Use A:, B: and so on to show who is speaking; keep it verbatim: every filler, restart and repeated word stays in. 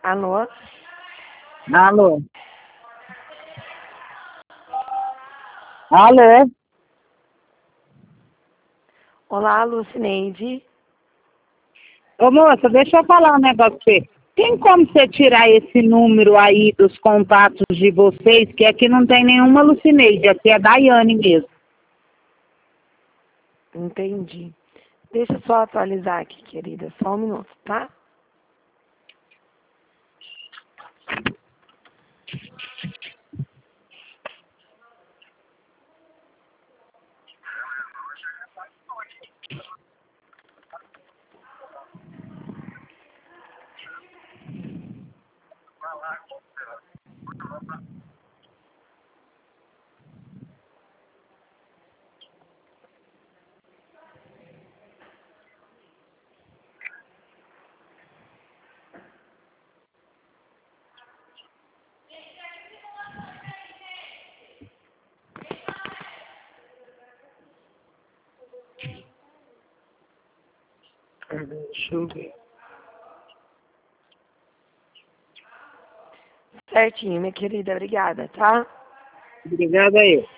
A: Alô?
B: Alô? Alô?
A: Olá, Lucineide.
B: Ô moça, deixa eu falar um negócio pra você. Tem como você tirar esse número aí dos contatos de vocês, que aqui não tem nenhuma Lucineide, aqui é Daiane mesmo.
A: Entendi. Deixa eu só atualizar aqui, querida. Só um minuto, tá? Deixa eu ver. Certinho, minha querida. Obrigada, tá?
B: Obrigada aí.